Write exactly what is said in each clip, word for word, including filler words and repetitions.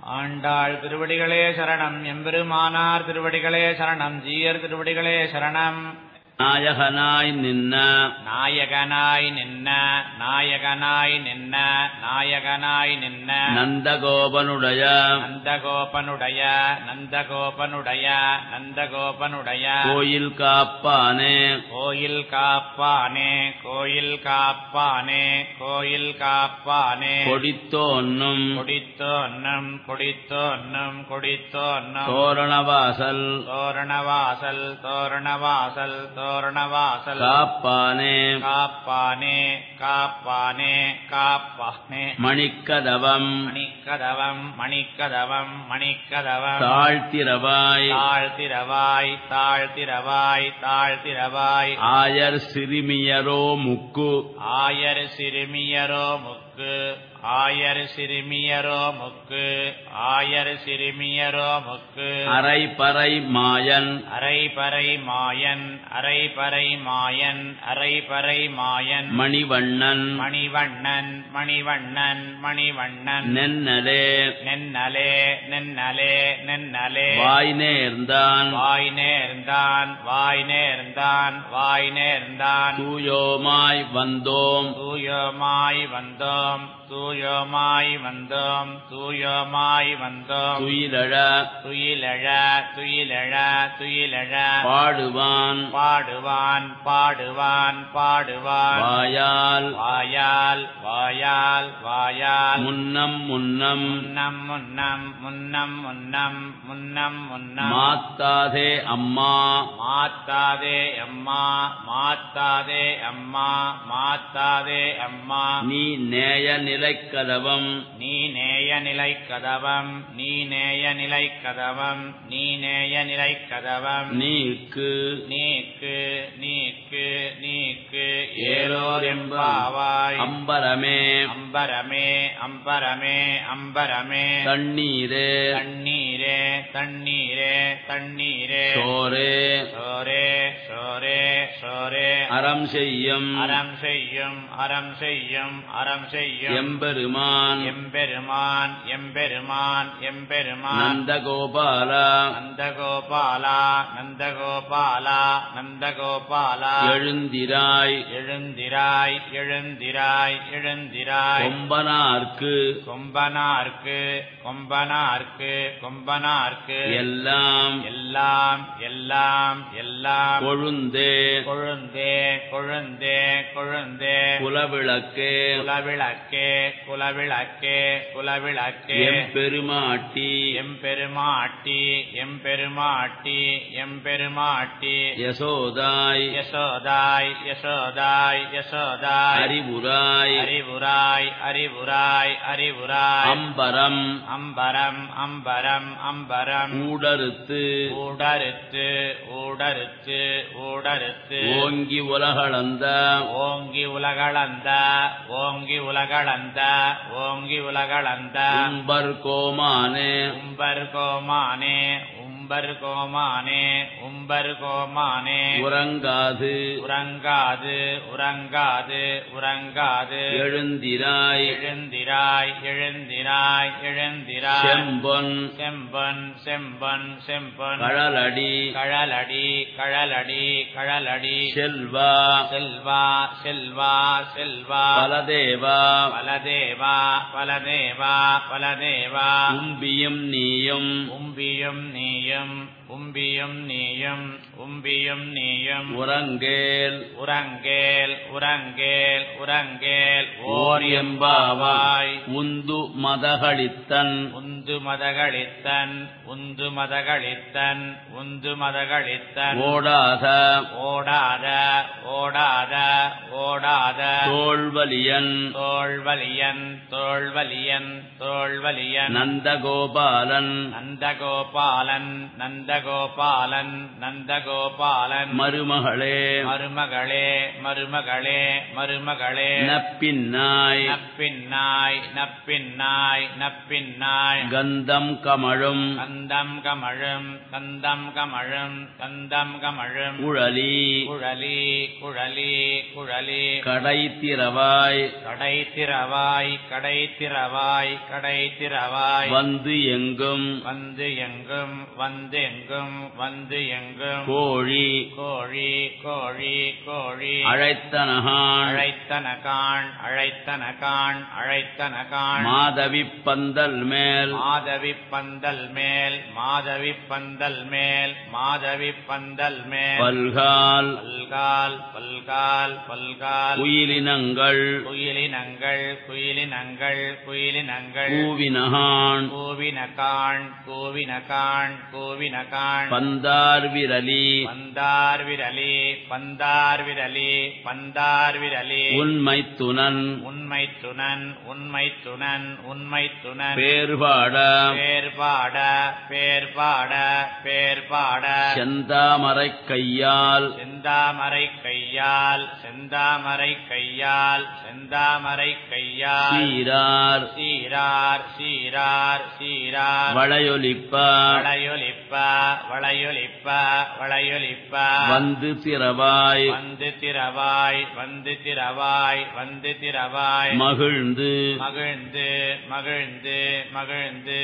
ஆண்டாள் திருவடிகளே சரணம். எம்பெருமானார் திருவடிகளே சரணம். ஜீயர் திருவடிகளே சரணம். நாயகனாய் நின்ன நாயகனாய் நின்ன நாயகனாய் நின்ன நாயகனாய் நின்ன நந்தகோபனுடைய நந்தகோபனுடைய நந்தகோபனுடைய நந்தகோபனுடைய கோயில் காப்பானே கோயில் காப்பானே கோயில் காப்பானே கோயில் காப்பானே கொடித்தோன்னும் கொடித்தோன்னும் கொடித்தோன்னும் கொடித்தோன்னும் தோரணவாசல் தோரணவாசல் தோரணவாசல் தோரணவாசல் காப்பானே காப்பானே காப்பானே காப்பானே மணிக்கதவம் மணிக்கதவம் மணிக்கதவம் மணிக்கதவம் தாழ்த்திரவாய் தாழ்த்திரவாய் தாழ்த்திரவாய் தாழ்த்திரவாய் ஆயர் சிறுமியரோ முக்கு ஆயர் சிறுமியரோ முக்கு ஆயர் சிறுமியரோ முக்கு ஆயர் சிறுமியரோ முக்கு அரைபறை மாயன் அரைபறை மாயன் அரைபறை மாயன் அரைபறை மாயன் மணிவண்ணன் மணிவண்ணன் மணிவண்ணன் மணிவண்ணன் நென்னலே நென்னலே நென்னலே நென்னலே வாய் நேர்ந்தான் வாய் நேர்ந்தான் வாய் நேர்ந்தான் வாய் நேர்ந்தான் தூயோமாய் வந்தோம் தூயோமாய் வந்தோம் தூயோமாய் வந்தோம் தூயோமாய் வந்தோம் துயிலழ துயிலழ துயிலழ துயிலழ பாடுவான் பாடுவான் பாடுவான் பாடுவான் வாயால் வாயால் வாயால் வாயால் முன்னம் முன்னம் முன்னம் முன்னம் முன்னம் முன்னம் முன்னம் முன்னம் மாத்தாதே அம்மா மாத்தாதே அம்மா மாத்தாதே அம்மா மாத்தாதே அம்மா நீ நேய நிலைக்கதவம் நீ நேய நிலை கதவம் நீ நேய நிலை கதவம் நீ நேய நிலை கதவம் நீக்கு நீக்கு நீக்கு நீக்கு ஏலோர் எம்பாவாய் அம்பரமே அம்பரமே அம்பரமே அம்பரமே தண்ணீரே தண்ணீரே தண்ணீரே தண்ணீரே சோரே சோரே சோரே சோரே அறம் செய்யும் அறம் செய்யும் அறம் செய்யும் அறம் செய்யும் எம்பெருமான் எம்பெருமான் எம்பெருமான் எம்பெருமான் நந்தகோபாலா நந்தகோபாலா நந்தகோபாலா நந்தகோபாலா எழுந்திராய் எழுந்திராய் எழுந்திராய் எழுந்திராய் கொம்பனார்க்கு கொம்பனார்க்கு கொம்பனார்க்கு கொம்பனார்க்கு எல்லாம் எல்லாம் எல்லாம் எல்லாம் கொழுந்தே கொழுந்தே கொழுந்தே கொழுந்தே குலவிளக்கே குலவிளக்கே குலவிளக்கே குலவிளக்கே எம்பெருமாட்டி எம்பெருமாட்டி எம்பெருமாட்டி எம்பெருமாட்டி யசோதாய் யசோதாய் யசோதாய் யசோதாய் அறிவுராய் அறிவுராய் அறிவுராய் அறிவுராய் அம்பரம் அம்பரம் அம்பரம் அம்பரம் ஊடறுத்து ஊடறுத்து ஊடறுத்து ஊடறுத்து ஓங்கி உலகளந்த ஓங்கி உலகளந்த ஓங்கி உலகளந்த ஓங்கி உலகளந்த உம்பர் கோமானே உம்பர் கோமானே உம்பர் கோமானே உம்பர் கோமானே உறங்காது உறங்காது உறங்காது உறங்காது எழுந்திராய் எழுந்திராய் எழுந்திராய் எழுந்திராய் செம்பொன் செம்பன் செம்பன் செம்பன் கழலடி கழலடி கழலடி கழலடி செல்வா செல்வா செல்வா செல்வா பலதேவா பலதேவா பலதேவா பலதேவா உம்பியும் நீயும் உம்பியும் நீயும் உம்பியும் நீயும் உம்பியும் நீயும் உறங்கேல் உறங்கேல் உறங்கேல் உறங்கேல் ஓர் எம்பாவாய் உந்து மதகளித்தன் உந்து மதகளித்தன் உந்து மதகளித்தன் உந்து மதகளித்தன் ஓடாத ஓடாத ஓடாத ஓடாத தோள்வலியன் தோள்வலியன் தோள்வலியன் தோள்வலியன் நந்தகோபாலன் நந்தகோபாலன் நந்தகோபாலன் நந்தகோபாலன் நந்தகோபாலன் மருமகளே மருமகளே மருமகளே மருமகளே நப்பின்னாய் நப்பின்னாய் நப்பின்னாய் நப்பின்னாய் கந்தம் கமழும் கந்தம் கமழும் கந்தம் கமழும் கந்தம் கமழும் குழலி குழலி குழலி குழலி கடை திறவாய் கடை திறவாய் கடை திறவாய் கடை திறவாய் வந்து எங்கும் வந்து எங்கும் வந்து எங்கும் வந்து எங்கும் கோழி கோழி கோழி கோழி அழைத்தனகான் அழைத்தனகான் அழைத்தனகான் அழைத்தனகான் மாதவி பந்தல் மேல் மாதவி பந்தல் மேல் மாதவி பந்தல் மேல் மாதவி பந்தல் மேல் பல்கால் பல்கால் பல்கால் பல்கால் குயிலினங்கள் குயிலினங்கள் குயிலினங்கள் குயிலினங்கள் கூவினகான் கூவினகான் கூவினகான் கூவினகான் பந்தார் விரலி பந்தார் விரலி பந்தார் விரலி பந்தார் விரலி உண்மை துணன் உண்மை துணன் உண்மை துணன் உண்மை துணன் பேர்பாட பேர்பாட பேர்பாட பேர்பாட செந்தாமரை கையால் செந்தாமரை கையால் செந்தாமரை கையால் செந்தாமரை கையால் சீரார் சீரார் சீரார் சீரார் வளையொலிப்ப வளையொலிப்ப வளையொலிப்ப வளையொலிப்ப வந்து திறவாய் வந்து திறவாய் வந்து திறவாய் வந்து திறவாய் மகிழ்ந்து மகிழ்ந்து மகிழ்ந்து மகிழ்ந்து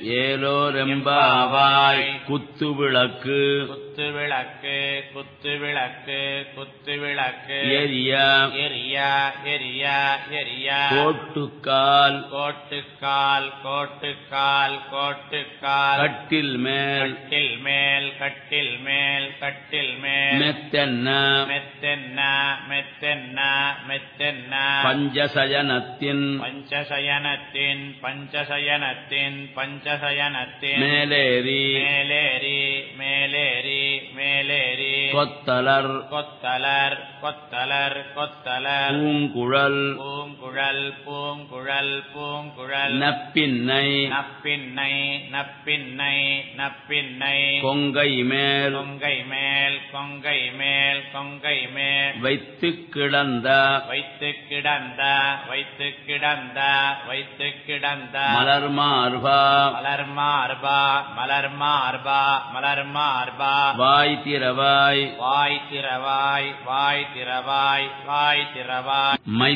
ஏலோரெம்பாவாய் குத்து விளக்கு குத்து விளக்கு குத்து விளக்கு குத்து விளக்கு எரிய எரிய எரிய எரிய கோட்டுக்கால் கோட்டுக்கால் கோட்டுக்கால் கோட்டுக்கால் கட்டில் மேல் கட்டில் மேல் கட்டில் மேல் கட்டில் மேல் மெத்தென்ன மெத்தென்ன மெத்தென்ன மெத்தென்ன பஞ்சசயனத்தின் பஞ்சசயனத்தின் பஞ்சசயனத்தின் பஞ்சசயனத்தின் மேலேறி மேலேறி மேலேறி மேலேறி கொத்தலர் கொத்தலர் கொத்தலர் கொத்தலர் பூங்குழல் பூங்குழல் பூங்குழல் பூங்குழல் நப்பின்னை நப்பின்னை நப்பின்னை நப்பின்னை கொங்கை மேல் கொங்கை மேல் கொங்கை மேல் கொங்கை மேல் வைத்து கிடந்த வைத்து கிடந்த வைத்து கிடந்த வைத்து கிடந்த மலர் மார்பா மலர் மார்பா மலர் மார்பா மலர் மார்பா வாய் திறவாய் வாய் திறவாய் வாய் திறவாய் வாய் திறவாய்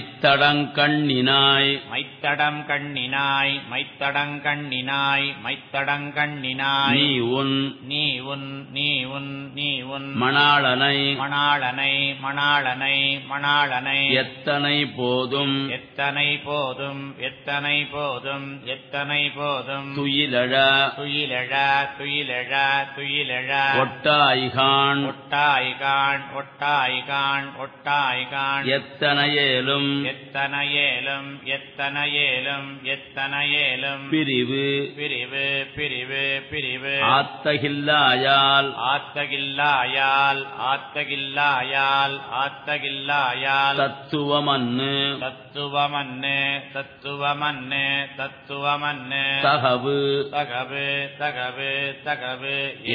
மைத்தடங்கண்ணினாய் மைத்தடம் கண்ணினாய் மைத்தடங் கண்ணினாய் மைத்தடங் கண்ணினாய் நீ உன் நீ உன் நீ உன் நீ உன் மணாளனை மணாளனை மணாளனை மணாளனை எத்தனை போதும் எத்தனை போதும் எத்தனை போதும் எத்தனை போதும் துயிலழ துயிலெழ துயிலெழ துயிலெழ ஒட்டாய்கான் ஒட்டாய்கான் ஒட்டாய்கான் ஒட்டாய்கான் எத்தனையேலும் எத்தனையேலும் எத்தனையேலும் எத்தனையேலும் பிரிவு பிரிவு பிரிவு பிரிவு ஆத்தகில்லாயால் ஆத்தகில்லாயால் ஆத்தகில்லாயால் ஆத்தகில்லாயால் தத்துவமன்னு தத்துவமன்னு தத்துவமன்னு தத்துவமன்னு தகவு தகவு தகவு தகவு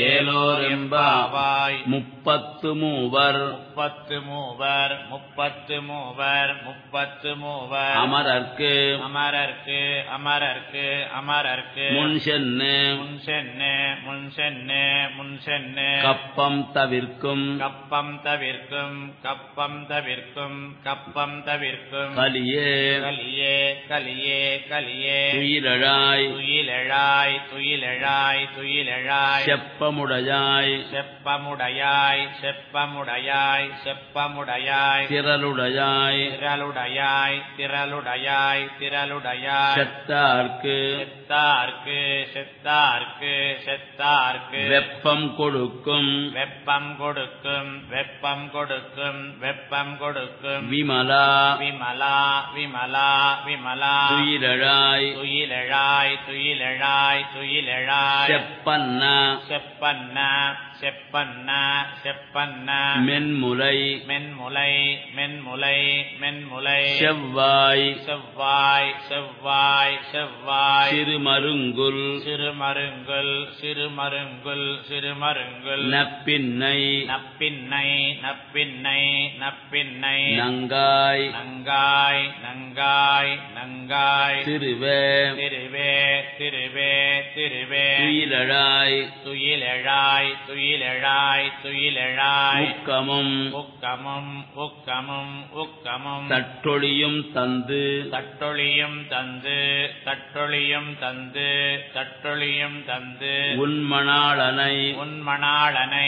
ஏலோரெம்பாவாய் முப்பத்து மூவர் முப்பத்து மூவர் முப்பத்து மூவர் முப்பத்து மூவர் அமரர்க்கு அமரர்க்கு அமரர்க்கு அமரர்க்கு முன் சென்னு முன் சென்னு முன் சென்னு முன் சென்னு கப்பம் தவிர்க்கும் கப்பம் தவிர்க்கும் கப்பம் தவிர்க்கும் கப்பம் தவிர்க்கும் கலியே கலியே கலியே கலியே துயிலழாய் துயிலெழாய் துயிலெழாய் துயிலெழாய் செப்பமுடையாய் செப்பமுடையாய் செப்பமுடையாய் செப்பமுடையாய் திரளுடையாய் திரளுடையாய் திரளுடையாய் திரளுடையாய் செத்தார்க்கு செத்தார்க்கு செத்தார்க்கு செத்தார்க்கு வெப்பம் கொடுக்கும் வெப்பம் கொடுக்கும் வெப்பம் கொடுக்கும் வெப்பம் கொடுக்கும் விமலா விமலா விமலா விமலா துயிலழாய் துயிலெழாய் துயிலெழாய் துயிலெழாய் செப்பன்ன செப்பன்ன செப்பன்ன செப்பன்ன மென்முலை மென்முலை மென்முலை மென்முலை செவ்வாய் செவ்வாய் செவ்வாய் செவ்வாய் சிறுமருங்குல் சிறுமருங்குல் சிறுமருங்குல் சிறுமருங்குல் நப்பின்னை நப்பின்னை நப்பின்னை நப்பின்னை நங்காய் நங்காய் நங்காய் நங்காய் திருவே திருவே திருவே திருவே துயிலழாய் துயிலெழாய் துயிலெழாய் துயிலெழாய் உக்கமும் உக்கமும் உக்கமும் உக்கமும் தட்டொழியும் தந்து தட்டொழியும் தந்து தட்டொழியும் தந்து தட்டொழியும் தந்து உன்மணாளனை உன்மணாளனை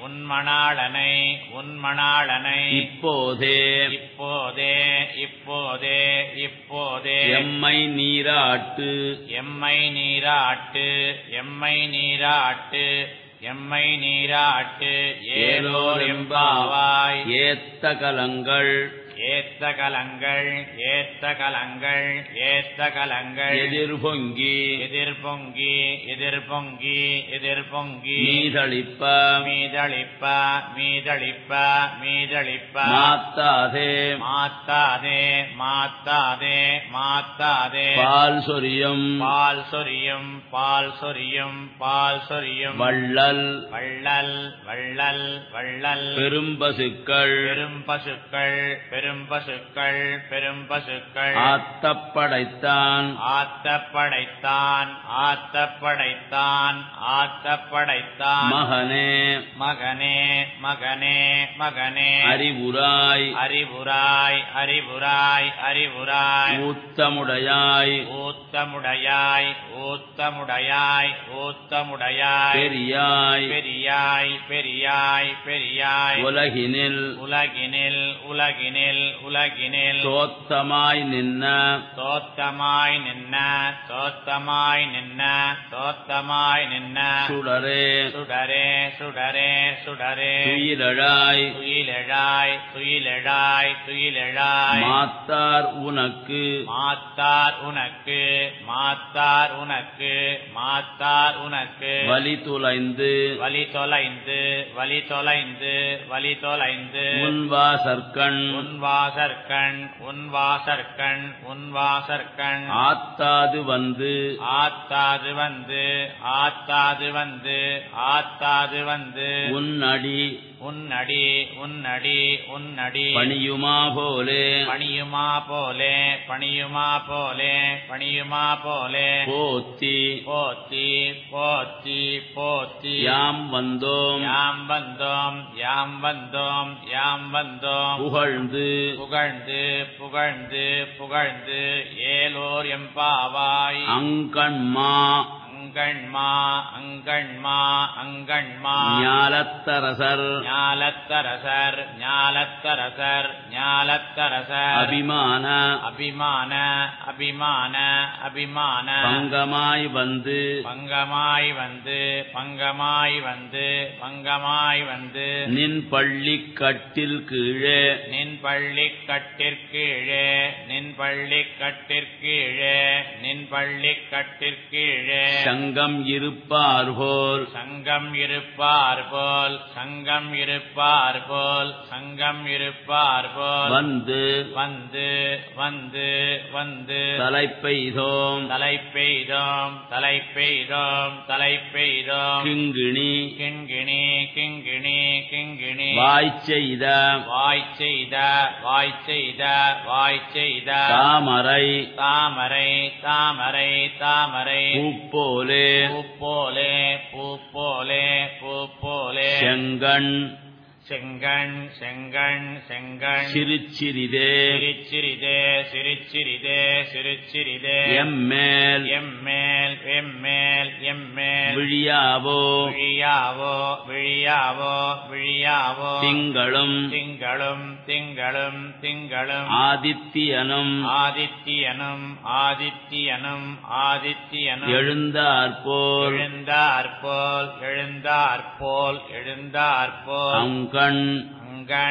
உன்மணாளனை உன்மணாளனை இப்போதே இப்போதே இப்போதே இப்போதே எம்மை நீராட்டு எம்மை நீராட்டு எம்மை நீராட்டு எம்மை நீராட்டு ஏலோர் எம்பாவாய் ஏத்த கலங்கள் ஏத்த கலங்கள் ஏத்த கலங்கள் ஏத்த கலங்கள் எதிர்பொங்கி எதிர்பொங்கி எதிர்பொங்கி எதிர்பொங்கி மீதளிப்ப மீதளிப்ப மீதளிப்ப மீதளிப்ப மாத்தாதே மாத்தாதே மாத்தாதே மாத்தாதே பால் சொரியும் பால் சொரியும் பால் சொரியும் பால் சொரியும் வள்ளல் வள்ளல் வள்ளல் வள்ளல் பெரும்பசுக்கள் பெரும் பசுக்கள் பெரும் பசுக்கள் பெரும் பசுக்கள் ஆத்தப்படைத்தான் ஆத்தப்படைத்தான் ஆத்தப்படைத்தான் ஆத்தப்படைத்தான் மகனே மகனே மகனே மகனே அறிவுராய் அறிவுராய் அறிவுராய் அறிவுராய் ஊத்தமுடையாய் ஊத்தமுடையாய் ஊத்தமுடையாய் ஊத்தமுடையாய் பெரியாய் பெரியாய் பெரியாய் பெரியாய் உலகினில் உலகினில் உலகினில் உலகினில் தோத்தமாய் நின்ன தோத்தமாய் நின்ன தோத்தமாய் நின்ன தோத்தமாய் நின்ன சுடரே சுடரே சுடரே சுடரே துயிலழாய் துயிலெழாய் துயிலெழாய் துயிலெழாய் மாத்தார் உனக்கு மாத்தார் உனக்கு மாத்தார் உனக்கு மாத்தார் உனக்கு வலி துளைந்து வலி தொலைந்து வலி தொலைந்து வலி தொலைந்து உன்வாசற்கண் உன்வாசற்கண் உன்வாசற்கண் உன்வாசற்கண் ஆத்தாது வந்து ஆத்தாது வந்து ஆத்தாது வந்து ஆத்தாது வந்து உன்னடி உன்னடி உன்னடி உன்னடி பணியுமா போலே பணியுமா போலே பணியுமா போலே பணியுமா போலே போத்தி போத்தி போத்தி போத்தி யாம் வந்தோம் யாம் வந்தோம் யாம் வந்தோம் யாம் வந்தோம் புகழ்ந்து புகழ்ந்து புகழ்ந்து புகழ்ந்து ஏலோர் எம்பாவாய் அங்கண்மா அங்கண்மா அங்கண்மா அங்கண்மா ஞாலத்தரசர் ஞாலத்தரசர் ஞாலத்தரசர் ஞாலத்தரசர் அபிமான அபிமான அபிமான அபிமான பங்கமாய் வந்து பங்கமாய் வந்து பங்கமாய் வந்து பங்கமாய் வந்து நின் பள்ளி கட்டில் கீழே நின் பள்ளி கட்டிற்கீழே நின் பள்ளி கட்டிற்கீழே நின் பள்ளி கட்டிற்கீழே சங்கம் இருப்பார் போல் சங்கம் இருப்பார் போல் சங்கம் இருப்பார் போல் சங்கம் இருப்பார் போல் வந்து வந்து வந்து வந்து தலை பெய்தோம் தலை பெய்தோம் தலை பெய்தோம் தலை பெய்தோம் கிங்கிணி கிண்கிணி கிங்கிணி கிங்கிணி வாய் செய்த வாய் செய்த வாய் செய்த வாய் செய்த தாமரை தாமரை தாமரை தாமரை பூப்போலே பூப்போலே பூப்போலே பூப்போலே செங்கண் செங்கண் செங்கண் செங்கண் சிறுச்சிறிதே சிரிச்சிரிதே சிரிச்சிரிதே சிரிச்சிரிதே எம்மேல் எம்மேல் எம்மேல் எம்மேல் விழியாவோ விழியாவோ விழியாவோ விழியாவோ திங்களும் திங்களும் திங்களும் திங்களும் ஆதித்யனும் ஆதித்யனும் ஆதித்யனும் ஆதித்யனும் எழுந்தாற்போல் எழுந்தாற்போல் எழுந்தாற்போல் எழுந்தாற்போல் அங்கண் அங்கண்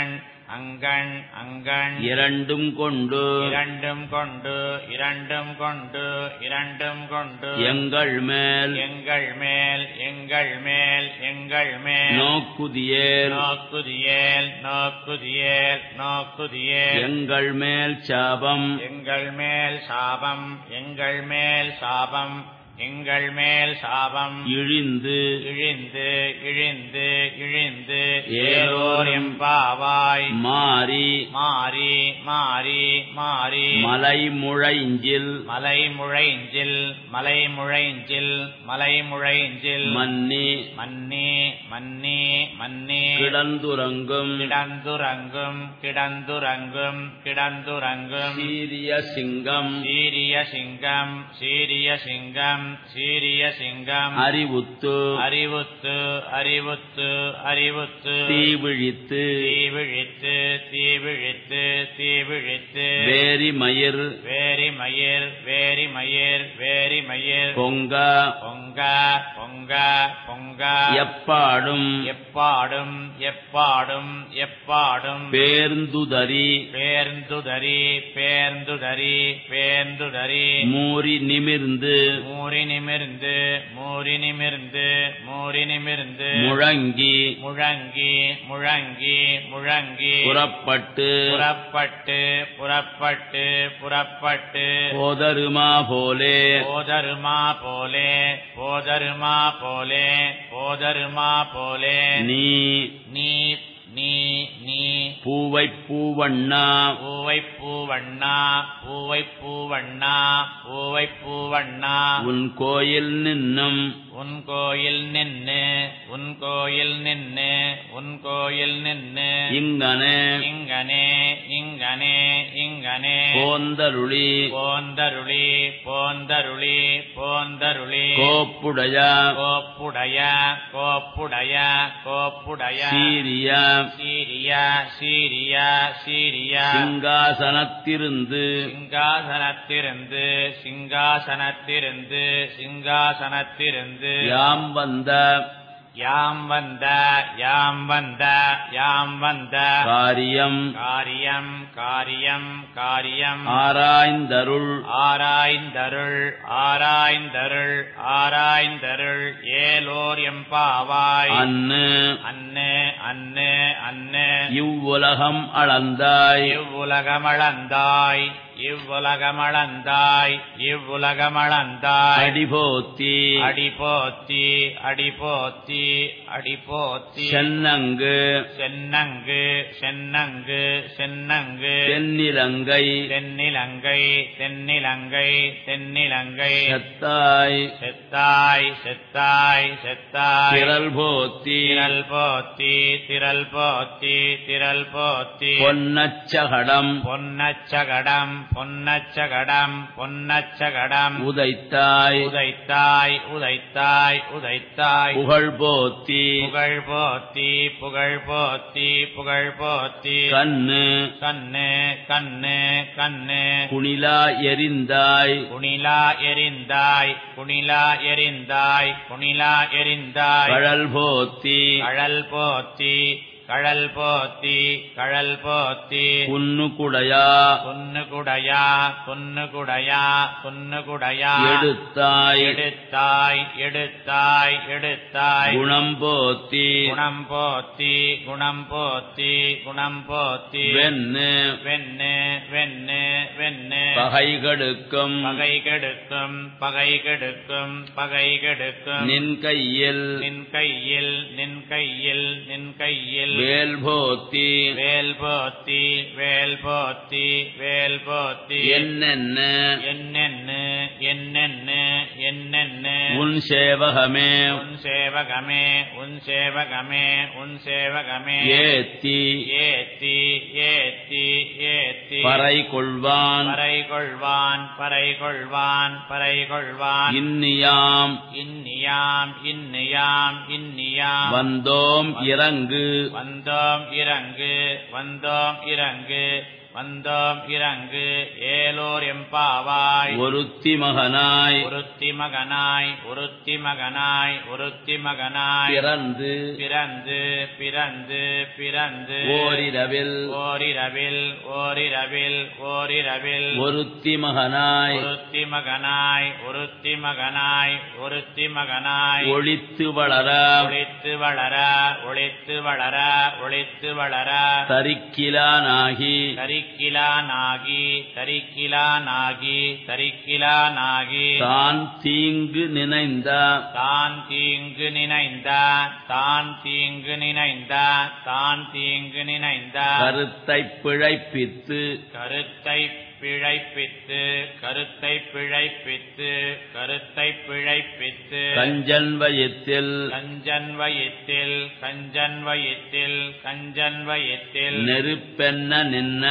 அங்கண் அங்கண் இரண்டும் கொண்டு இரண்டும் கொண்டு இரண்டும் கொண்டு இரண்டும் கொண்டு எங்கள் மேல் எங்கள் மேல் எங்கள் மேல் எங்கள் மேல் நோக்குதியேல் நோக்குதியேல் நோக்குதியேல் நோக்குதியேல் எங்கள் மேல் சாபம் எங்கள் மேல் சாபம் எங்கள் மேல் சாபம் எங்கள் மேல் சாபம் இழிந்து இழிந்து இழிந்து இழிந்து ஏலோர் எம்பாவாய் மாறி மாறி மாறி மாறி மலை முழைஞ்சில் மலை முழைஞ்சில் மலை முழைஞ்சில் மலை முழைஞ்சில் மன்னி மன்னி மன்னி மன்னி கிடந்துறங்கும் கிடந்துறங்கும் கிடந்துறங்கும் கிடந்துறங்கும் சீரிய சிங்கம் சீரிய சிங்கம் சீரிய சிங்கம் சீரிய சிங்கம் அறிவுத்து அறிவுத்து அறிவுத்து அறிவுத்து தீவிழித்து தீவிழித்து தீவிழித்து தீவிழித்து வேரி மயிர் வேரி மயிர் வேரி மயிர் வேரி மயிர் பொங்க பொங்க பொங்க பொங்க எப்பாடும் எப்பாடும் எப்பாடும் எப்பாடும் பேர்ந்துதறி பேர்ந்துதறி பேர்ந்துதறி பேர்ந்துதறி மூறி நிமிர்ந்து மூறி நிமிர்ந்து மூறி நிமிர்ந்து மூறி நிமிர்ந்து முழங்கி முழங்கி முழங்கி முழங்கி புறப்பட்டு புறப்பட்டு புறப்பட்டு புறப்பட்டு போதருமா போலே போதருமா போலே போதருமா போலே போதருமா போலே நீ நீ நீ நீ பூவை பூவண்ணா பூவை பூவண்ணா பூவை பூவண்ணா பூவை பூவண்ணா உன் கோயில் நின்னும் உன் கோயில் நின்னு உன் கோயில் நின்னு உன் கோயில் நின்னு இங்கனே இங்கனே இங்கனே இங்கனே போந்தருளி போந்தருளி போந்தருளி போந்தருளி கோப்புடைய கோப்புடைய கோப்புடைய கோப்புடைய சீரிய சீரிய சீரிய சீரிய சிங்காசனத்திருந்து சிங்காசனத்திருந்து சிங்காசனத்திருந்து சிங்காசனத்திருந்து யாம் வந்த யாம் வந்த யாம் வந்த யாம் வந்த காரியம் காரியம் காரியம் காரியம் ஆராய்ந்தருள் ஆராய்ந்தருள் ஆராய்ந்தருள் ஆராய்ந்தருள் ஏலோர் எம்பாவாய் அன்னு அன்னு அன்னு அன்னு இவ்வுலகம் அளந்தாய் இவ்வுலகமளந்தாய் இவ்வுலகமளந்தாய் இவ்வுலகமளந்தாய் அடிபோத்தி அடிபோத்தி அடிபோத்தி அடிபோத்தி சென்னங்கு சென்னங்கு சென்னங்கு சென்னங்கு தென்னிலங்கை தென்னிலங்கை தென்னிலங்கை தென்னிலங்கை செத்தாய் செத்தாய் செத்தாய் செத்தாய் திரள் போத்தி திரள் போத்தி திரள் போத்தி திரள் போத்தி பொன்னச்சகடம் பொன்னச்சகடம் பொன்னச்சகடம் பொன்னச்சகடம் உதைத்தாய் உதைத்தாய் உதைத்தாய் உதைத்தாய் புகழ் போத்தி புகழ் போத்தி புகழ் போத்தி புகழ் போத்தி கண்ணு கண்ணு கண்ணு கண்ணு குணிலா எரிந்தாய் குணிலா எரிந்தாய் குணிலா எரிந்தாய் குணிலா எரிந்தாய் கழல் போத்தி கழல் போத்தி கழல் போத்தி கழல் போத்தி குன்னு குடையா குன்னு குடையா குன்னு குடையா குன்னு குடையா எடுத்தாய் எடுத்தாய் எடுத்தாய் எடுத்தாய் குணம் போத்தி குணம் போத்தி குணம் போத்தி குணம் போத்தி வெண்ணு வெண்ணு வெண்ணு வெண்ணு பகை கெடுக்கும் பகை கெடுக்கும் பகை கெடுக்கும் பகை கெடுக்கும் நின் கையில் நின் கையில் நின் கையில் நின் கையில் வேல் போத்தி வேல் போத்தி வேல் போத்தி வேல் போத்தி என்னென்ன என்னென்ன என்னென்ன என்னென்ன உன் சேவகமே உன் சேவகமே உன் சேவகமே உன் சேவகமே ஏத்தி ஏத்தி ஏத்தி ஏத்தி பறை கொள்வான் பறை கொள்வான் பறை கொள்வான் பறை கொள்வான் இன்னியாம் இன்னியாம் இன்னியாம் இன்னியாம் வந்தோம் இறங்கு வந்தோம் இறங்கு வந்தோம் இறங்கு வந்தோம் இறங்கு ஏலோர் எம்பாவாய் ஒருத்தி மகனாய் ஒருத்தி மகனாய் ஒருத்தி மகனாய் ஒருத்தி மகனாய் பிறந்து பிறந்து பிறந்து பிறந்து ஓரிரவில் ஓரிரவில் ஓரிரவில் ஓரிரவில் ஒருத்தி மகனாய் ஒருத்தி மகனாய் ஒருத்தி மகனாய் ஒருத்தி மகனாய் ஒளித்து வளர ஒளித்து வளர ஒளித்து வளர ஒளித்து வளர தரிக்கிலானாகி தரிக்கிலானாகி தரிக்கிலானாகி தரிக்கிலானாகி தான் தீங்கு நினைந்த தான் தீங்கு நினைந்த தான் தீங்கு நினைந்த தான் தீங்கு நினைந்த கருத்தை பிழைப்பித்து கருத்தை பிழைப்பித்து கருத்தை பிழைப்பித்து கருத்தை பிழைப்பித்து கஞ்சன் வயத்தில் கஞ்சன் வயிற்றில் கஞ்சன் வயிற்றில் கஞ்சன் வயிற்றில் நெருப்பென்ன நின்ன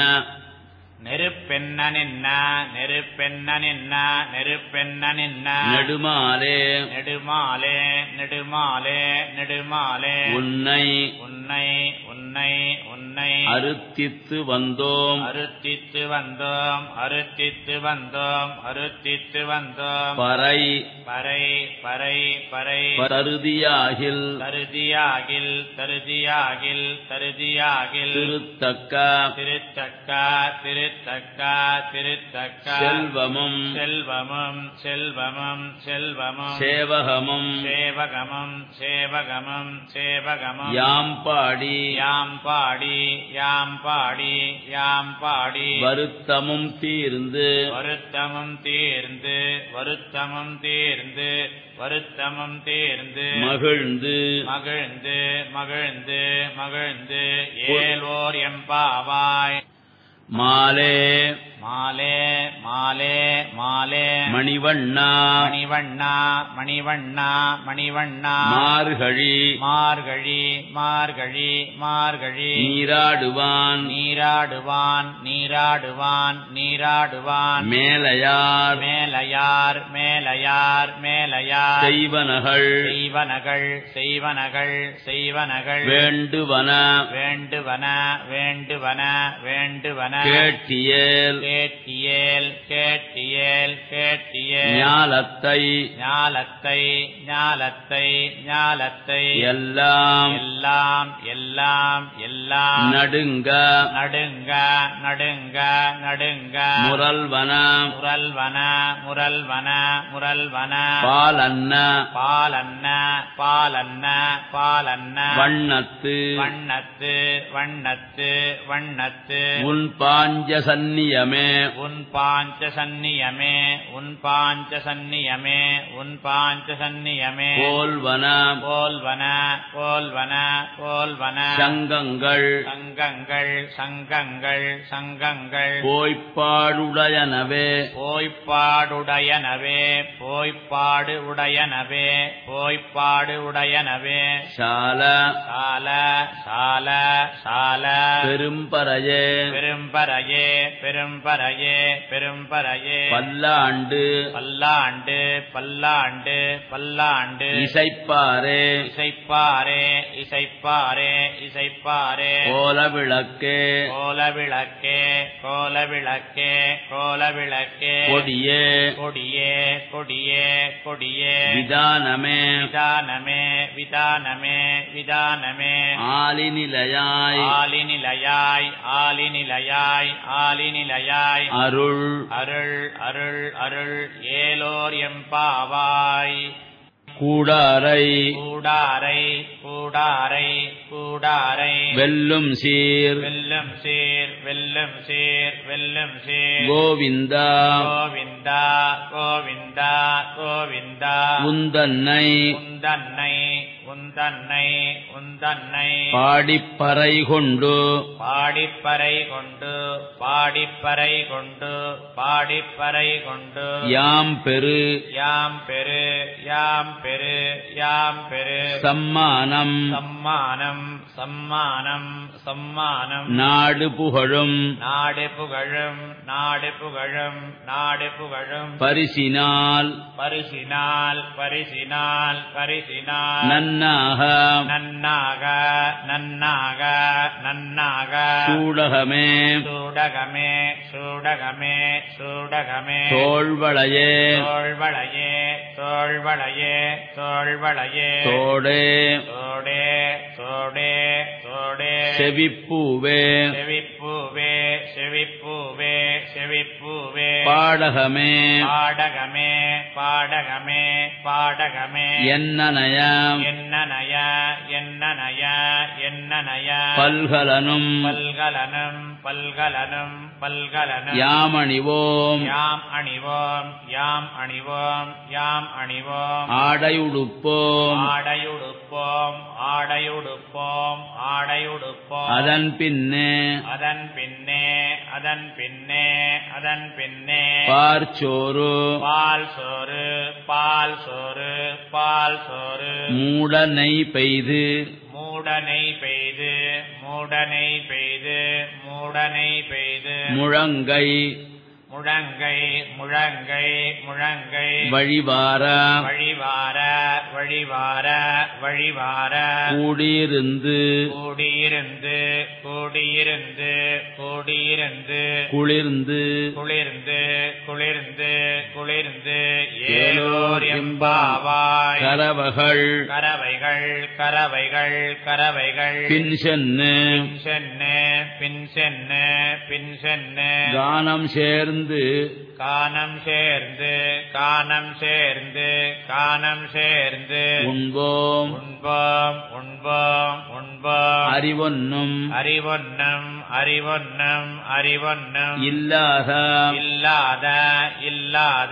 நெருப்பென்ன நின்ன நெருப்பென்ன நின்ன நெருப்பென்ன நின்ன நெடுமாலே நெடுமாலே நெடுமாலே நெடுமாலே உன்னை உன்னை உன்னை உன்னை அறுத்தித்து வந்தோம் அறுத்தித்து வந்தோம் அறுத்தித்து வந்தோம் அறுத்தித்து வந்தோம் பறை பறை பறை பறை தருதியாகில் தருதியாகில் தருதியாகில் தருதியாகில் திருத்தக்க திருத்தக்க திருத்தக்க திருத்தக்க செல்வமும் செல்வமும் செல்வமும் செல்வமும் சேவகமும் சேவகமும் சேவகமும் சேவகமும் யாம் பாடி யாம் பாடி யாம் பாடி யாம் பாடி வருத்தமும் தீர்ந்து வருத்தமும் தீர்ந்து வருத்தமும் தீர்ந்து வருத்தமும் தீர்ந்து மகிழ்ந்து மகிழ்ந்து மகிழ்ந்து மகிழ்ந்து ஏலோர் எம்பாவாய் மாலே மாலே மாலே மாலே மணிவண்ணா மணிவண்ணா மணிவண்ணா மணிவண்ணா மார்கழி மார்கழி மார்கழி மார்கழி நீராடுவான் நீராடுவான் நீராடுவான் நீராடுவான் மேலையார் மேலையார் மேலையார் மேலையார் செய்வனகள் செய்வனகள் செய்வனகள் செய்வனகள் வேண்டுவன வேண்டுவன வேண்டுவன வேண்டுவன கேட்டியேல் கேட்டியேல் கேட்டியேல் கேட்டியேல் ஞாலத்தை ஞாலத்தை ஞாலத்தை ஞாலத்தை எல்லாம் எல்லாம் எல்லாம் எல்லாம் நடுங்க நடுங்க நடுங்க நடுங்க முரல்வன முரல்வன முரல்வன முரல்வன பாலன்ன பாலன்ன பாலன்ன பாலன்ன வண்ணத்து வண்ணத்து வண்ணத்து வண்ணத்து உன் பாஞ்ச சந்நியமே உன் பாஞ்ச சந்நியமே உன் பாஞ்ச சந்நியமே உன் பாஞ்ச சந்நியமே போல்வன போல்வன போல்வன போல்வன சங்கங்கள் சங்கங்கள் சங்கங்கள் சங்கங்கள் போய்ப்பாடுடையனவே போய்ப்பாடுடையனவே போய்ப்பாடு உடையனவே போய்ப்பாடு உடையனவே சால சால சால சால பெரும்பறையே பெரும்பறையே பெரும்பறையே பெரும்பறையே பல்லாண்டு பல்லாண்டு பல்லாண்டு பல்லாண்டு இசைப்பாரே இசைப்பாரே இசைப்பாரே இசைப்பாரே கோல விளக்கே கோல விளக்கே கோல விளக்கே கோல விளக்கே கொடியே கொடியே கொடியே கொடியே விதானமே விதானமே விதானமே விதானமே ஆலிநிலையாய் ஆலிநிலையாய் ஆலிநிலையாய் ஆலிநிலையாய் அருள் அருள் அருள் அருள் ஏலோர் எம்பாவாய் கூடாரை கூடாரை கூடாரை கூடாரை வெல்லும் சீர் வெல்லும் சீர் வெல்லும் சீர் வெல்லும் சீர் கோவிந்தா கோவிந்தா கோவிந்தா கோவிந்தா உந்தன்னை உந்தன்னை உந்தன்னை உந்தன்னை பாடிப்பறை கொண்டு பாடிப்பறை கொண்டு பாடிப்பறை கொண்டு பாடிப்பறை கொண்டு யாம் பெரு யாம் பெரு யாம் பெரு யாம் பெரு சம்மானம் சம்மானம் சம்மானம் சம்மானம் நாடு புகழும் நாடு புகழும் நாடு புகழும் நாடு புகழும் பரிசினால் பரிசினால் பரிசினால் பரிசினால் நன்மை நன்னாக நன்னாக நன்னாக நன்னாக சூடகமே சூடகமே சூடகமே சூடகமே தோள்வளையே தோள்வளையே தோள்வளையே தோள்வளையே தோடே தோடே தோடே தோடே செவிப்பூவே செவிப்பூவே செவிப்பூவே செவிப்பூவே பாடகமே பாடகமே பாடகமே பாடகமே என்னனய என்னனய என்னனய என்னனய பல்கலனும் பல்கலனும் பல்கலனும் பல்கலனும் யாமணிவோம் யாம் அணிவோம் யாம் அணிவோம் யாம் அணிவோம் ஆடையுடுப்போம் ஆடையுடுப்போம் ஆடையுடுப்போம் ஆடையுடுப்போம் அதன் பின்னே அதன் பின்னே அதன் பின்னே அதன் பின்னே பார்ச்சோறு பால் சோறு பால் சோறு பால் சோறு மூடனை பெய்து மூடனை பெய்து மூடனை பெய்து மூடனை பெய்து முழங்கை முழங்கை முழங்கை முழங்கை வழிவார வழிவார வழிவார வழிவார கூடியிருந்து கூடியிருந்து கூடியிருந்து கூடியிருந்து குளிர்ந்து குளிர்ந்து குளிர்ந்து குளிர்ந்து ஏலோர் எம்பாவாய் கரவகள் கரவைகள் கரவைகள் கரவைகள் பின் சென்னு சென்னு பின் சென்னு பின் சென்னு கானம் சேர்ந்து கானம் சேர்ந்து கானம் சேர்ந்து கானம் சேர்ந்து உண்போம் உண்போம் உண்போம் உண்போம் அறிவொன்னும் அறிவொன்னும் அறிவொன்னும் அறிவொன்னும் இல்லாத இல்லாத இல்லாத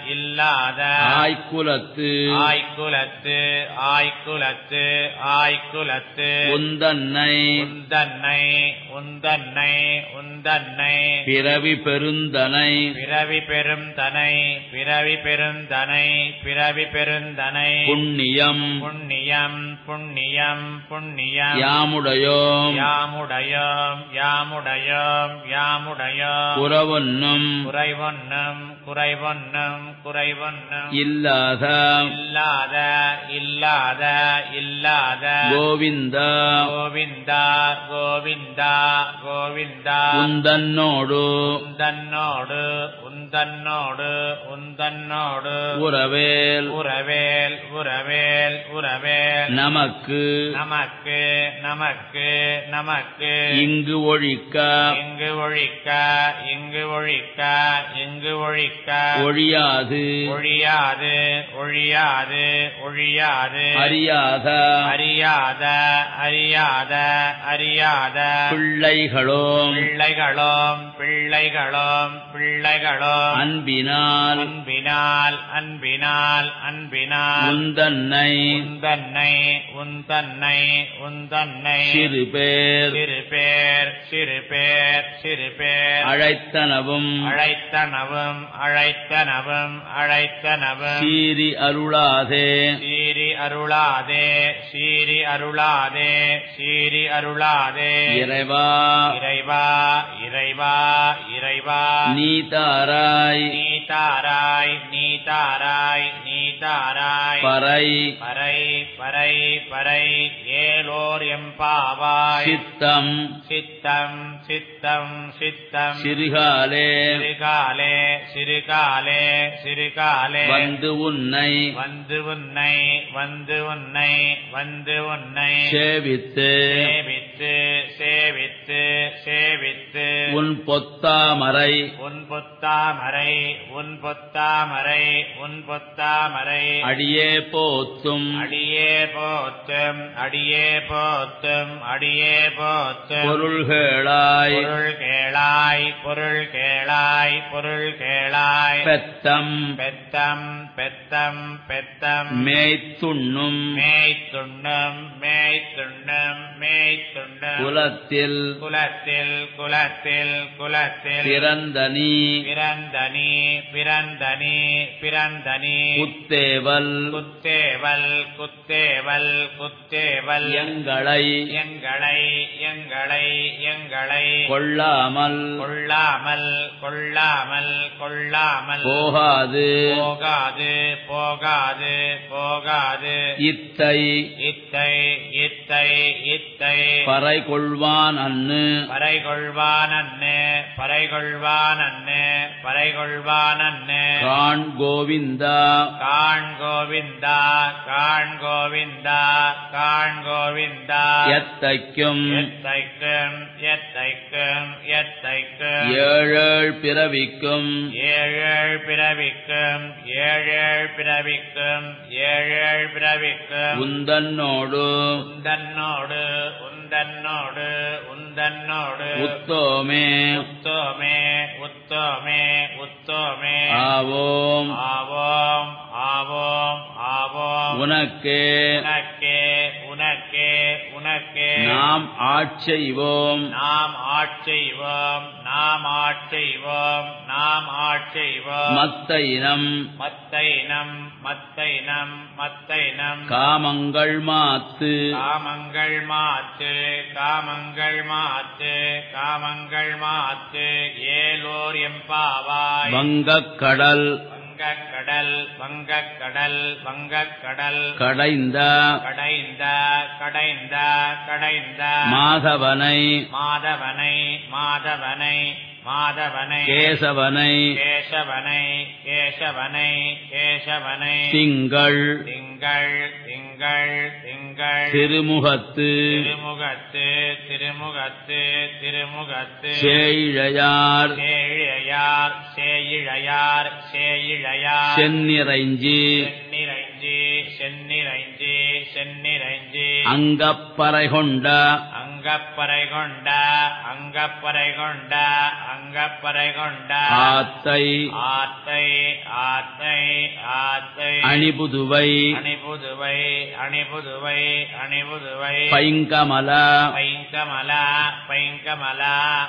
இல்லாத ஆய்க்குலத்து ஆய்க்குலத்து ஆய்க்குலத்து ஆய்க்குலத்து உந்தன்னை உந்தன்னை உந்தன்னை உந்தன்னை பிறவி பெருந்தனை பிறவி பெரும் தனை பிறவி பெருந்தனை பிறவி பெருந்தனை புண்ணியம் புண்ணியம் புண்ணியம் புண்ணியம் யாமுடையோம் யாமுடையோம் யாமுடையோம் யாமுடையோம் குறவொன்னும் குறைவொன்னும் குறைவொன்னும் குறைவொன்னும் இல்லாத இல்லாத இல்லாத இல்லாத கோவிந்தா கோவிந்தா கோவிந்தா கோவிந்தா உந்தன்னோடு உந்தன்னோடு உந்தன்னோடு உந்தன்னோடு உறவேல் உறவேல் உறவேல் உறவேல் நமக்கு நமக்கு நமக்கு நமக்கு இங்கு ஒழிக்க இங்கு ஒழிக்க இங்கு ஒழிக்க இங்கு ஒழிக்க ஒழியாது ஒழியாது ஒழியாது ஒழியாது அறியாத அறியாத அறியாத அறியாத பிள்ளைகளோம் பிள்ளைகளோம் பிள்ளைகளோம் பிள்ளைகளோம் அன்பினால் அன்பினால் அன்பினால் அன்பினால் உந்தன்னை உந்தன்னை உந்தன்னை உந்தன்னை சிறு பேர் சிறு பேர் சிறு பேர் சிறு பேர் அழைத்தனவும் அழைத்தனவும் அழைத்தனவும் அழைத்தனவும் சீறி அருளாதே சீரி அருளாதே சீரி அருளாதே சீரி அருளாதே இறைவா இறைவா இறைவா இறைவா நீ தாராய் நீ தாராய் நீ தாராய் நீ தாராய் பறை பறை பறை பறை ஏலோர் எம்பாவாய் சித்தம் சித்தம் சித்தம் சித்தம் சிறுகாலே சிறுகாலே சிறுகாலே சிறுகாலே வந்து உன்னை வந்து உன்னை வந்து உன்னை வந்து உன்னை சேவித்து சேவித்து சேவித்து சேவித்து உன் பொத்தாமரை உன் பொத்தாமரை உன் பொத்தாமரை உன் பொத்தாமரை அடியே போத்தும் அடியே போத்தும் அடியே போத்தும் அடியே போத்தும் பொருள்களாய் பொருள் கேளாய் பொருள் கேளாய் பொருள் கேளாய் பெத்தம் பெத்தம் பெத்தம் பெத்தம் மேய்த்துண்ணும் மேய்த்துண்ணும் மேய்த்துண்ணும் மேய்த்துண்ணும் குலத்தில் குலத்தில் குலத்தில் குலத்தில் பிறந்தனி பிறந்தனி பிறந்தனி பிறந்தனி குத்தேவல் குத்தேவல் குத்தேவல் குத்தேவல் எங்களை எங்களை எங்களை எங்களை கொள்ளாமல் கொள்ளாமல் கொள்ளாமல் கொள்ளாமல் போகாது போகாது போகாது போகாது போகாது இத்தை இத்தை இத்தை இத்தை பறை கொள்வான் அன்னு பறை கொள்வான் அன்னு பறை கொள்வான் அன்னு பறை கொள்வான் அன்னு காண் கோவிந்தா காண் கோவிந்தா காண் கோவிந்தா காண் கோவிந்தா எத்தைக்கும் எத்தைக்கும் எத்தைக்கும் எத்தைக்கும் ஏழேழ் பிறவிக்கும் ஏழேழ் பிறவிக்கும் ஏழேழ் பிறவிக்கும் ஏழேழ் பிறவிக்கும் உந்தன்னோடு உந்தன்னோடு உந்தன்னோடு உந்தன்னோடு உத்தோமே உத்தோமே உத்தோமே உத்தோமே ஆவோம் ஆவோம் ஆவோம் ஆவோம் உனக்கே உனக்கே உனக்கே உனக்கே நாம் ஆட்செய்வோம் நாம் ஆட்செய்வோம் நாம் ஆட்செய்வோம் நாம் ஆட்செய்வோம் மத்த இனம் மத்த இனம் மத்த இனம் மத்த இனம் காமங்கள் மாத்து காமங்கள் மாத்து காமங்கள் மாத்து காமங்கள் மாத்து ஏலோர் எம்பாவாய் வங்கக் கடல் வங்கக்கடல் வங்கக்கடல் வங்கக்கடல் கடைந்த கடைந்த கடைந்த கடைந்த மாதவனை மாதவனை மாதவனை மாதவனை கேசவனை கேசவனை கேசவனை கேசவனை திங்கள் திங்கள் திங்கள் திங்கள் திருமுகத்து திருமுகத்து திருமுகத்து திருமுகத்து சேயிழையார் சேயிழையார் சேயிழையார் சேயிழையார் செந்நிறைஞ்சி செந்நிறைஞ்சி செந்நிறைஞ்சி செந்நிறைஞ்சி அங்கப்பறை கொண்ட அங்கப்பறை கொண்ட அங்கப்பறை கொண்ட அங்கப்பறை கொண்ட ஆத்தை ஆத்தை ஆத்தை ஆத்தை அணிபுதுவை அணிபுதுவை அணிபுதுவை அணிபுதுவை பைங்கமல பைங்கமல பைங்கமல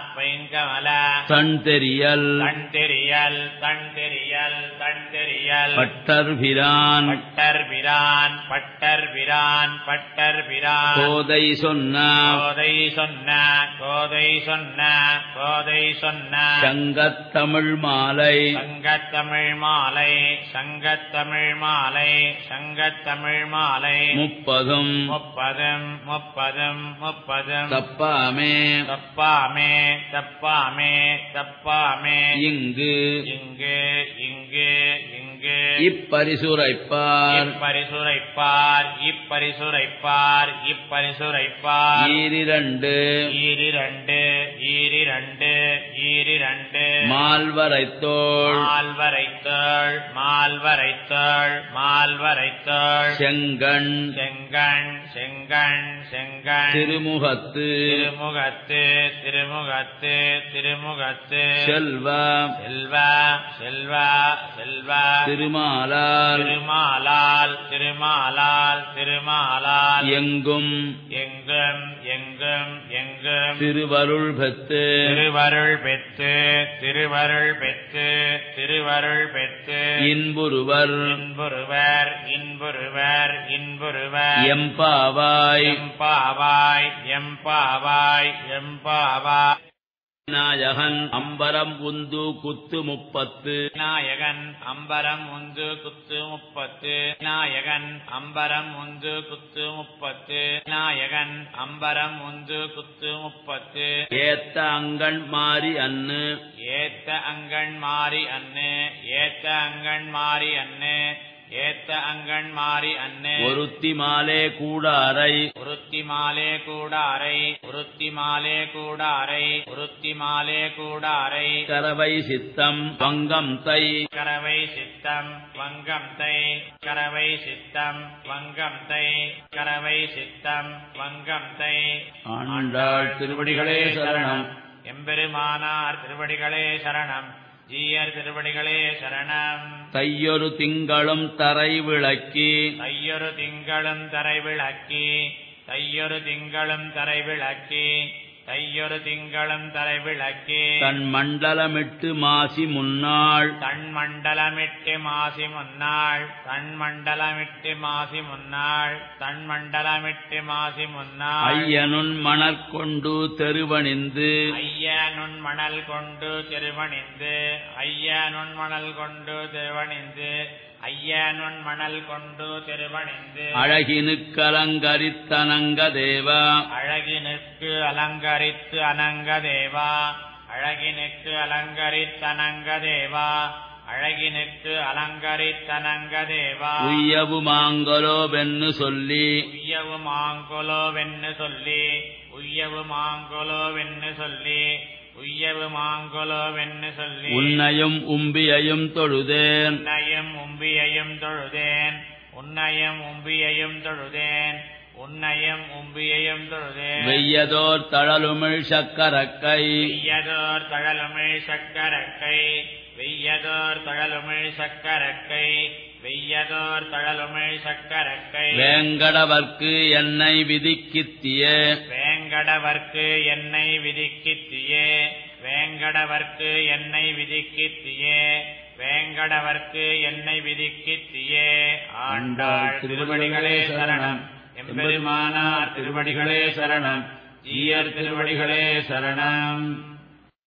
பைங்கமல தன் தெரியல் தன் தெரியல் தன் தெரியல் தன் தெரியல் பட்டர்பிரான் பட்டர் பிரான் பட்டர் பிரான் பட்டர் பிரான் கோதை சொன்ன கோதை சொன்ன கோதை சொன்ன கோதை சொன்ன சங்கத்தமிழ் மாலை சங்கத்தமிழ் மாலை சங்கத்தமிழ் மாலை சங்கத்தமிழ் மாலை முப்பதும் முப்பதும் முப்பதும் முப்பதும் தப்பாமே தப்பாமே தப்பாமே தப்பாமே இங்கு இங்கு இங்கு இங்கு இப்பரிசுரைப்பார் இப்பரிசுரைப்பார் இப்பரிசுரைப்பார் இப்பரிசுரைப்பார் ஈரிரண்டு ஈரிரண்டு ஈரிரண்டு ஈரிரண்டு மால்வரைத்தோள் மால்வரைத்தோள் மால்வரைத்தோள் மால்வரைத்தோள் செங்கண் செங்கண் செங்கண் செங்கண் திருமுகத்து திருமுகத்து திருமுகத்து திருமுகத்து செல்வ செல்வ செல்வ செல்வ திருமாலால் திருமாலால் திருமாலால் திருமாலால் எங்கும் எங்கும் எங்கும் எங்கும் திருவருள் பெத்து திருவருள் பெற்று திருவருள் பெற்று திருவருள் பெற்று இன்புருவர் இன்புருவர் இன்புருவர் இன்புருவர் எம்பாவாய் எம்பாவாய் எம்பாவாய் எம்பாவாய் நாயகன் அம்பரம் உந்து குத்து முப்பத்து நாயகன் அம்பரம் உந்து குத்து முப்பத்து நாயகன் அம்பரம் உந்து குத்து முப்பத்து நாயகன் அம்பரம் உந்து குத்து முப்பத்து ஏத்த அங்கண் மாறி அன்னு ஏத்த அங்கண் மாறி அன்னு ஏத்த அங்கண் மாறி அன்னு ஏத்த அங்கண் மாறி அன்னு ஒருத்தி மாலே கூடாரை உருத்தி மாலே கூடாரை உருத்தி மாலே கூடாரை உருத்தி மாலே கூடாரை கரவை சித்தம் வங்கம் தை கரவை சித்தம் வங்கம் தை கரவை சித்தம் வங்கம் தை கரவை சித்தம் வங்கம் தை ஆண்டாள் திருவடிகளே சரணம். எம்பெருமானார் திருவடிகளே சரணம். ஜீயர் திருவடிகளே சரணம். தையொரு திங்களும் தரை விளக்கி தையொரு திங்களும் தரை விளக்கி தையொரு திங்களும் தரை விளக்கி தையொரு திங்களும் தரை விளக்கி தன் மண்டலமிட்டு மாசி முன்னாள் தன் மண்டலமிட்டு மாசி முன்னாள் தன் மண்டலமிட்டு மாசி முன்னாள் தன் மண்டலமிட்டு மாசி முன்னாள் ஐயனுன் மணற் கொண்டு தெருவணிந்து ஐயனுன் மணல் கொண்டு திருவணிந்து ஐயனுன் மணல் கொண்டு திருவணிந்து ஐயனுன் மணல் கொண்டு திருவணிந்து அழகினுக்கு அலங்கரித்தனங்க தேவா அழகினுக்கு அலங்கரித்து அனங்க தேவா அழகினுக்கு அலங்கரித்தனங்க தேவா அழகினுக்கு அலங்கரித்தனங்க தேவா உய்யவு மாங்கலோ வென்னு சொல்லி உய்யவு மாங்கொலோ வென்னு சொல்லி உய்யவு மாங்கொலோ வென்னு சொல்லி உய்யவு மாங்கொலோ வென்னு சொல்லி உன்னையும் உம்பியையும் தொழுதேன் உன்னையும் உம்பியையும் தொழுதேன் உன்னையும் உம்பியையும் தொழுதேன் உன்னையும் உம்பியையும் தொழுதேன் வெய்யதோர் தழலுமிழ் சக்கரக்கை வெய்யதோர் தழலுமிழ் சக்கரக்கை வெய்யதோர் தழலுமிழ் சக்கரக்கை வெய்யதோர் தழலுமிழ் சக்கரக்கை வேங்கடவர்க்கு என்னை விதிக்கித்தியே வேங்கடவர்க்கு என்னை விதிக்கித்தியே வேங்கடவர்க்கு என்னை விதிக்கித்தியே வேங்கடவர்க்கு என்னை விதிக்கித்தியே ஆண்டாள் திருவடிகளே சரணம் எம்பெருமானார் திருவடிகளே சரணம் ஜீயர் திருவடிகளே சரணம்.